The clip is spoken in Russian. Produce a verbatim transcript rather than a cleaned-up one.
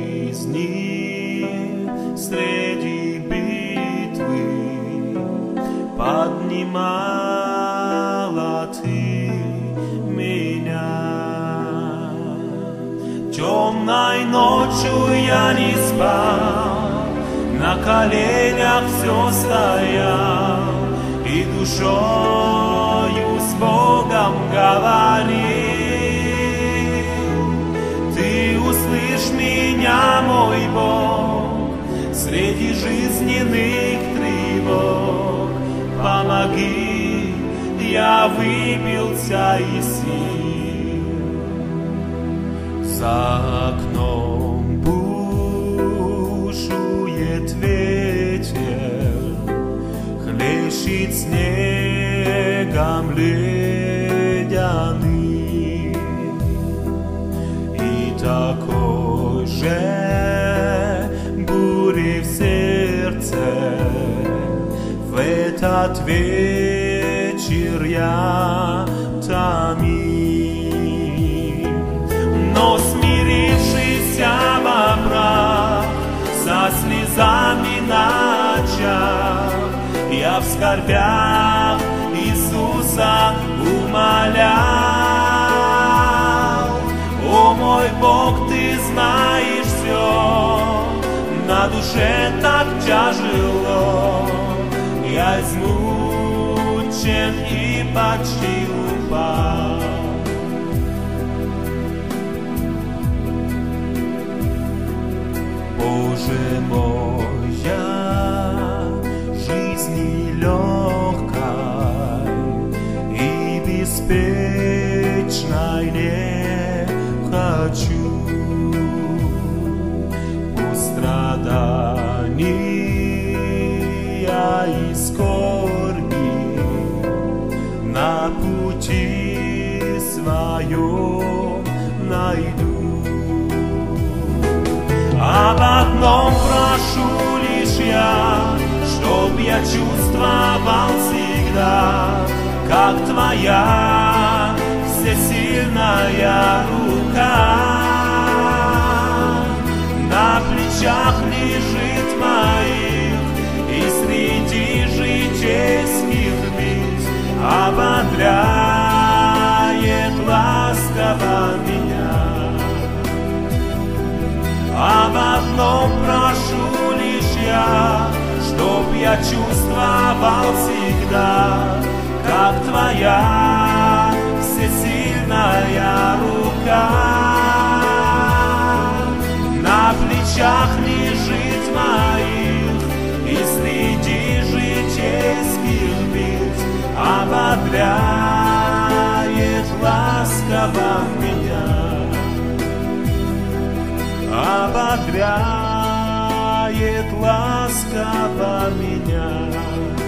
жизни среди битвы поднимала ты меня. Темной ночью я не спал, на коленях все стоял и душою с Богом говорил. Ты услышь меня, мой Бог, среди жизненных тревог. Помоги, я выбился из сил. За окном бушует ветер, хлещет снегом ледяным, и такой же бури в сердце в этот вечер я томим. Но смирившийся во прах, со слезами на очах, я в скорбях Иисуса умолял. О мой Бог, ты знаешь все, на душе так тяжело, я измучен и почти упал. Боже мой, я жизни легкой и беспечной не хочу. Пусть страдания и скорби на пути своем найду. Об одном прошу лишь я, чтоб я чувствовал всегда, как твоя всесильная рука на плечах лежит моих, и среди житейских бед ободряет ласково меня. Об одном прошу лишь я, чтоб я чувствовал всегда, как твоя всесильная рука на плечах лежит моих, и среди житейских бед ободряет ласково меня. Ободряет ласково меня.